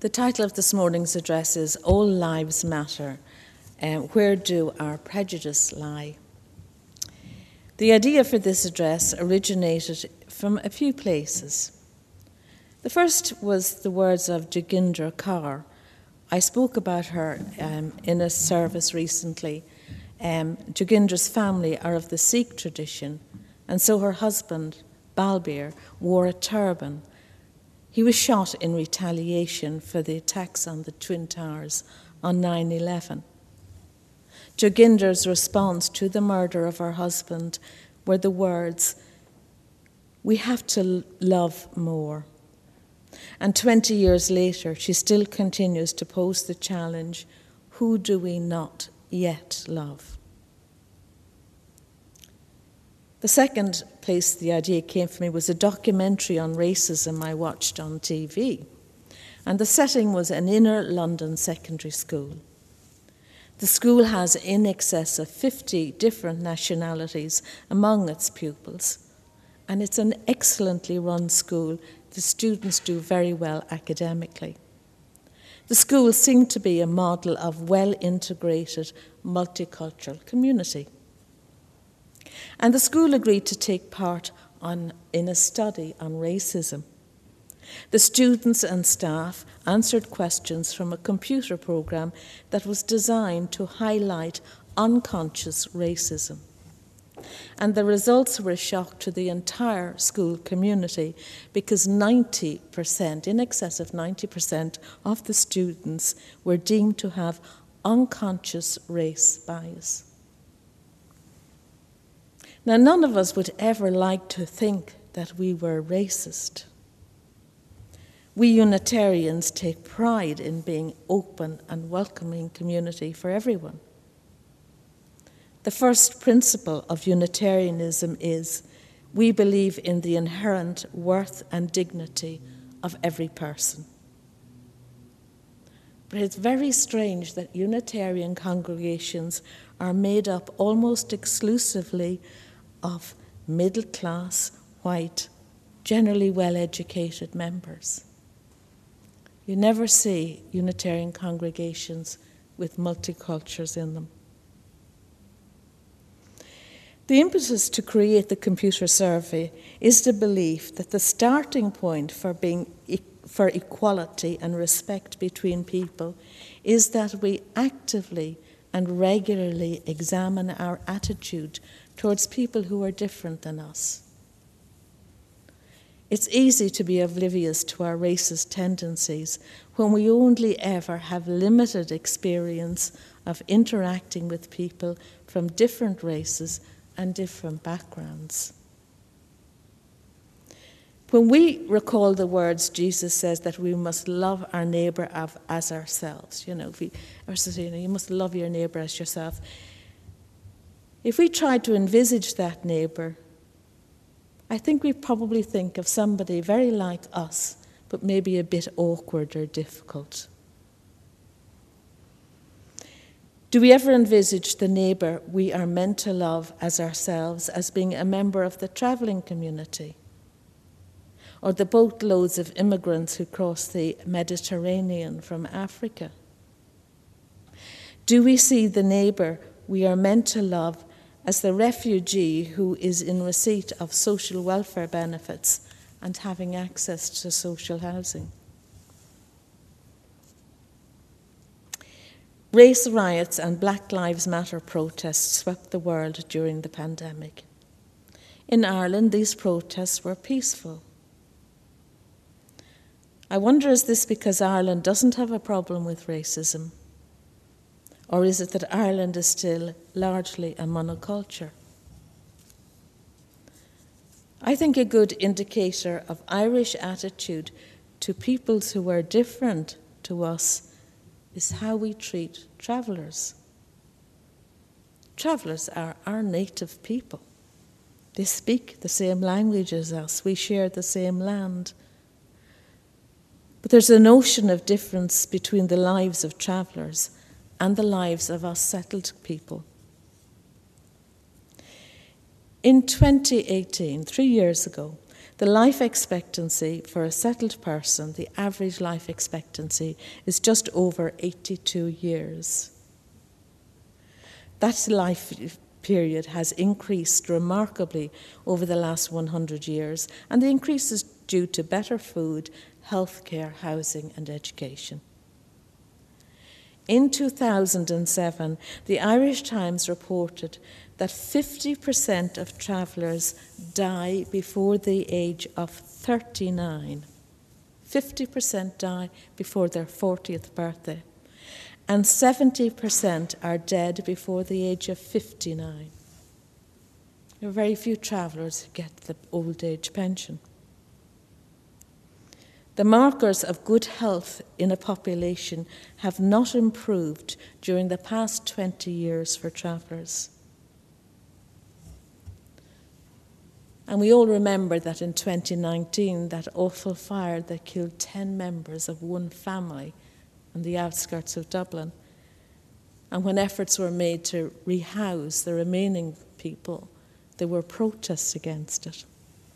The title of this morning's address is All Lives Matter. Where do our prejudices lie? The idea for this address originated from a few places. The first was the words of Joginder Kaur. I spoke about her in a service recently. Joginder's family are of the Sikh tradition, and so her husband, Balbir, wore a turban. He was shot in retaliation for the attacks on the Twin Towers on 9/11. Joginder's response to the murder of her husband were the words, "We have to love more." And 20 years later, she still continues to pose the challenge, who do we not yet love? The second place the idea came from me was a documentary on racism I watched on TV. And the setting was an inner London secondary school. The school has in excess of 50 different nationalities among its pupils. And it's an excellently run school. The students do very well academically. The school seemed to be a model of well-integrated, multicultural community. And the school agreed to take part in a study on racism. The students and staff answered questions from a computer program that was designed to highlight unconscious racism. And the results were a shock to the entire school community because 90%, in excess of 90% of the students were deemed to have unconscious race bias. Now, none of us would ever like to think that we were racist. We Unitarians take pride in being open and welcoming community for everyone. The first principle of Unitarianism is we believe in the inherent worth and dignity of every person. But it's very strange that Unitarian congregations are made up almost exclusively of middle-class, white, generally well-educated members. You never see Unitarian congregations with multicultures in them. The impetus to create the computer survey is the belief that the starting point for equality and respect between people is that we actively and regularly examine our attitude towards people who are different than us. It's easy to be oblivious to our racist tendencies when we only ever have limited experience of interacting with people from different races and different backgrounds. When we recall the words Jesus says that we must love our neighbour as ourselves, you must love your neighbour as yourself. If we try to envisage that neighbour, I think we probably think of somebody very like us, but maybe a bit awkward or difficult. Do we ever envisage the neighbour we are meant to love as ourselves as being a member of the travelling community? Or the boatloads of immigrants who cross the Mediterranean from Africa? Do we see the neighbour we are meant to love as the refugee who is in receipt of social welfare benefits and having access to social housing? Race riots and Black Lives Matter protests swept the world during the pandemic. In Ireland, these protests were peaceful. I wonder, is this because Ireland doesn't have a problem with racism? Or is it that Ireland is still largely a monoculture? I think a good indicator of Irish attitude to peoples who are different to us is how we treat travellers. Travellers are our native people. They speak the same language as us. We share the same land. But there's a notion of difference between the lives of travellers and the lives of us settled people. In 2018, 3 years ago, The life expectancy for a settled person, the average life expectancy, is just over 82 years. That life period has increased remarkably over the last 100 years, and the increase is due to better food, healthcare, housing, and education. In 2007, the Irish Times reported that 50% of travellers die before the age of 39. 50% die before their 40th birthday. And 70% are dead before the age of 59. There are very few travellers who get the old age pension. The markers of good health in a population have not improved during the past 20 years for travellers. And we all remember that in 2019, that awful fire that killed 10 members of one family on the outskirts of Dublin. And when efforts were made to rehouse the remaining people, there were protests against it.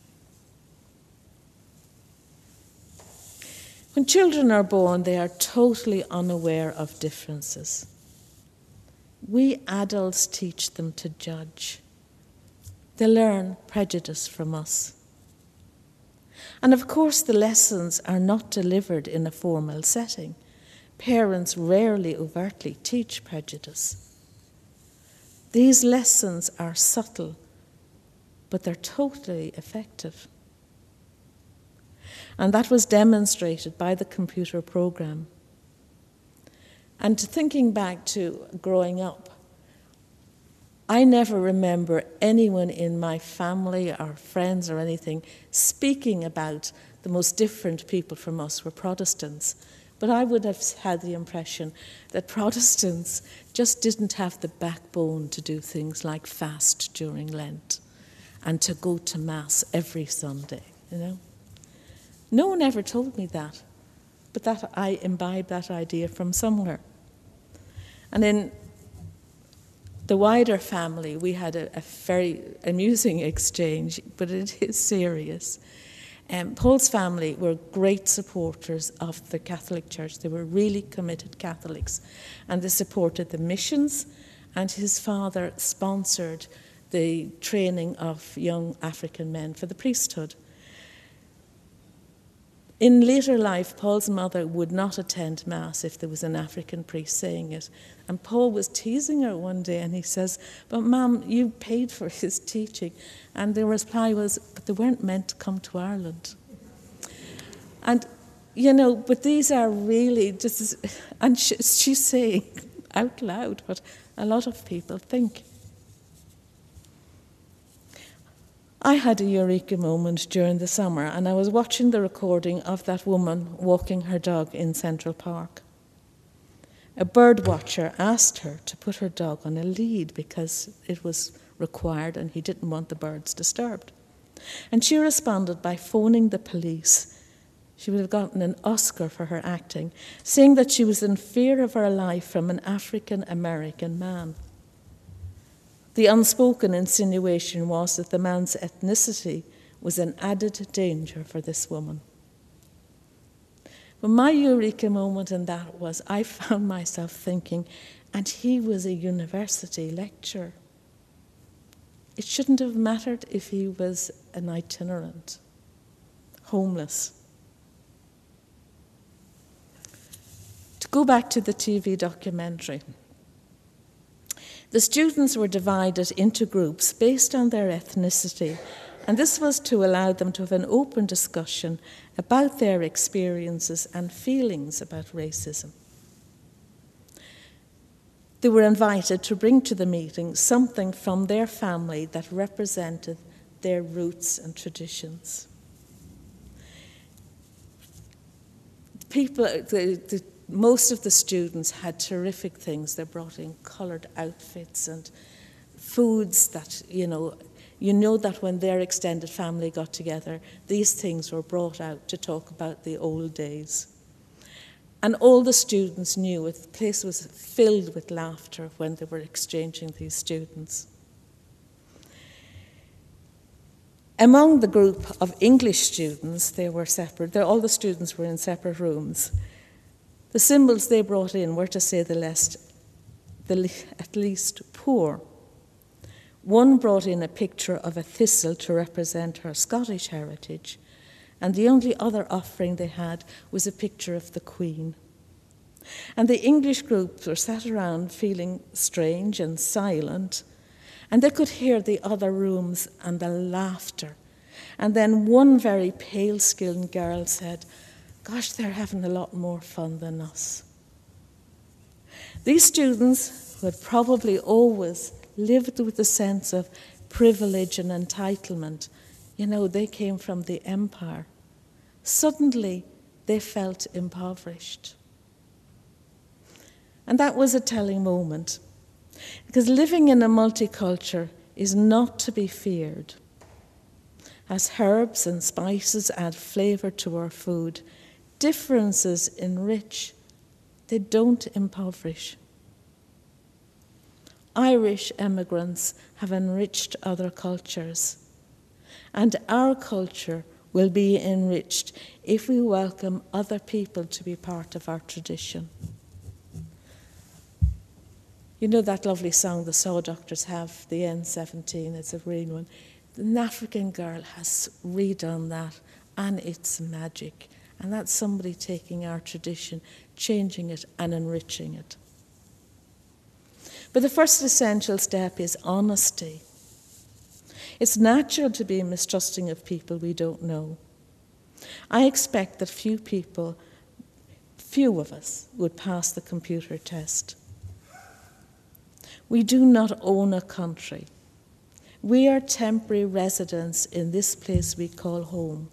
When children are born, they are totally unaware of differences. We adults teach them to judge. They learn prejudice from us. And of course, the lessons are not delivered in a formal setting. Parents rarely overtly teach prejudice. These lessons are subtle, but they're totally effective. And that was demonstrated by the computer program. And thinking back to growing up, I never remember anyone in my family or friends or anything speaking about the most different people from us were Protestants. But I would have had the impression that Protestants just didn't have the backbone to do things like fast during Lent and to go to Mass every Sunday, you know. No one ever told me that, but that I imbibed that idea from somewhere. And in the wider family, we had a very amusing exchange, but it is serious. Paul's family were great supporters of the Catholic Church. They were really committed Catholics, and they supported the missions, and his father sponsored the training of young African men for the priesthood. In later life, Paul's mother would not attend Mass if there was an African priest saying it. And Paul was teasing her one day, and he says, "But Mum, you paid for his teaching." And the reply was, "But they weren't meant to come to Ireland." And, you know, but these are really just, and she's saying out loud what a lot of people think. I had a eureka moment during the summer, and I was watching the recording of that woman walking her dog in Central Park. A bird watcher asked her to put her dog on a lead because it was required and he didn't want the birds disturbed. And she responded by phoning the police. She would have gotten an Oscar for her acting, saying that she was in fear of her life from an African-American man. The unspoken insinuation was that the man's ethnicity was an added danger for this woman. But my eureka moment in that was I found myself thinking, and he was a university lecturer. It shouldn't have mattered if he was an itinerant, homeless. To go back to the TV documentary, the students were divided into groups based on their ethnicity, and this was to allow them to have an open discussion about their experiences and feelings about racism. They were invited to bring to the meeting something from their family that represented their roots and traditions. Most of the students had terrific things. They brought in coloured outfits and foods that, you know that when their extended family got together, these things were brought out to talk about the old days. And all the students knew it. The place was filled with laughter when they were exchanging these students. Among the group of English students, they were separate. All the students were in separate rooms. The symbols they brought in were, to say at least poor. One brought in a picture of a thistle to represent her Scottish heritage, and the only other offering they had was a picture of the Queen. And the English groups were sat around feeling strange and silent, and they could hear the other rooms and the laughter. And then one very pale-skinned girl said, "Gosh, they're having a lot more fun than us." These students, who had probably always lived with a sense of privilege and entitlement, they came from the empire. Suddenly, they felt impoverished. And that was a telling moment, because living in a multiculture is not to be feared. As herbs and spices add flavour to our food, differences enrich, they don't impoverish. Irish emigrants have enriched other cultures, and our culture will be enriched if we welcome other people to be part of our tradition. You know that lovely song the Saw Doctors have, the N17, it's a green one. An African girl has redone that, and it's magic. And that's somebody taking our tradition, changing it and enriching it. But the first essential step is honesty. It's natural to be mistrusting of people we don't know. I expect that few of us would pass the computer test. We do not own a country. We are temporary residents in this place we call home.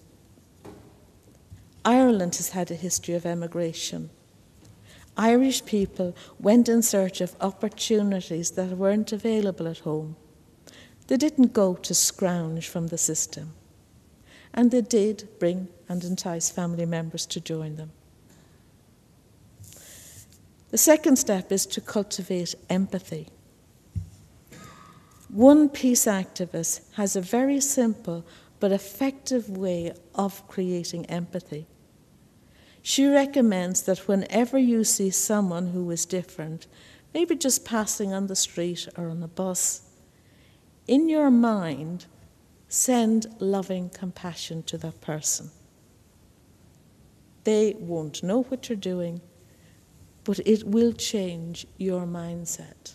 Ireland has had a history of emigration. Irish people went in search of opportunities that weren't available at home. They didn't go to scrounge from the system. And they did bring and entice family members to join them. The second step is to cultivate empathy. One peace activist has a very simple but effective way of creating empathy. She recommends that whenever you see someone who is different, maybe just passing on the street or on a bus, in your mind, send loving compassion to that person. They won't know what you're doing, but it will change your mindset.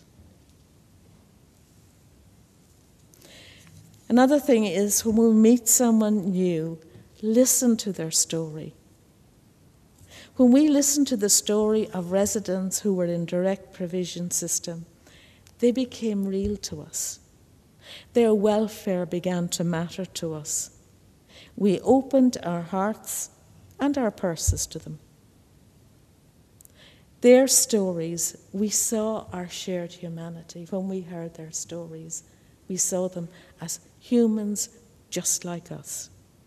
Another thing is, when we meet someone new, listen to their story. When we listen to the story of residents who were in direct provision system, they became real to us. Their welfare began to matter to us. We opened our hearts and our purses to them. Their stories, we saw our shared humanity. When we heard their stories, we saw them as humans just like us.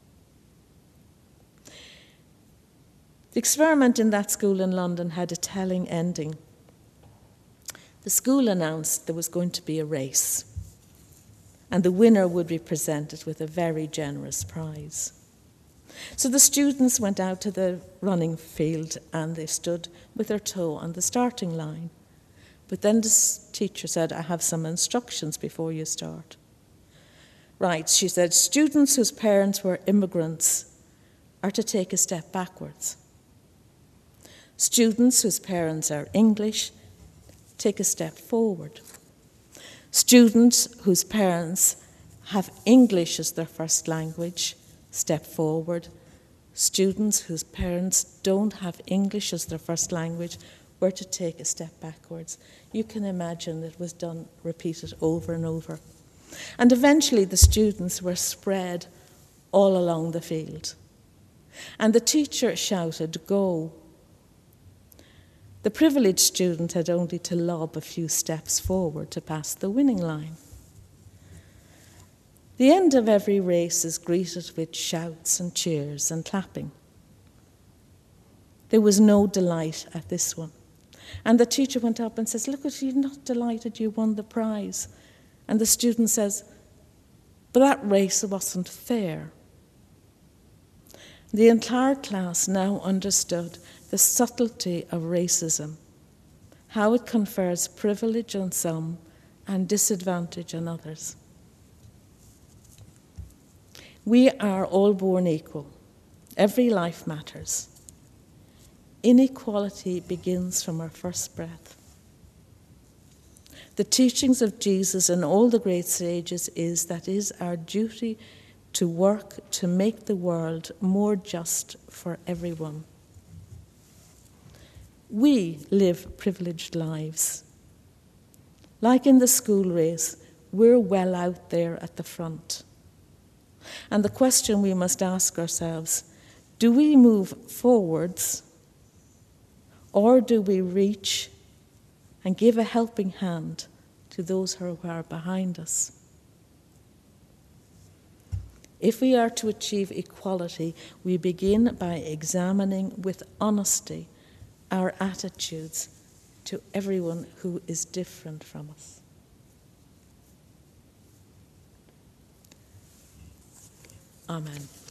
The experiment in that school in London had a telling ending. The school announced there was going to be a race, and the winner would be presented with a very generous prize. So the students went out to the running field and they stood with their toe on the starting line. But then the teacher said, "I have some instructions before you start." "Right," she said, "students whose parents were immigrants are to take a step backwards. Students whose parents are English, take a step forward. Students whose parents have English as their first language, step forward. Students whose parents don't have English as their first language were to take a step backwards." You can imagine it was done, repeated over and over. And eventually the students were spread all along the field. And the teacher shouted, "Go." The privileged student had only to lob a few steps forward to pass the winning line. The end of every race is greeted with shouts and cheers and clapping. There was no delight at this one. And the teacher went up and says, "Look, you're not delighted you won the prize." And the student says, But that race wasn't fair. The entire class now understood the subtlety of racism, how it confers privilege on some and disadvantage on others. We are all born equal. Every life matters. Inequality begins from our first breath. The teachings of Jesus and all the great sages is that it is our duty to work to make the world more just for everyone. We live privileged lives. Like in the school race, we're well out there at the front. And the question we must ask ourselves, do we move forwards or do we reach and give a helping hand to those who are behind us? If we are to achieve equality, we begin by examining with honesty our attitudes to everyone who is different from us. Amen.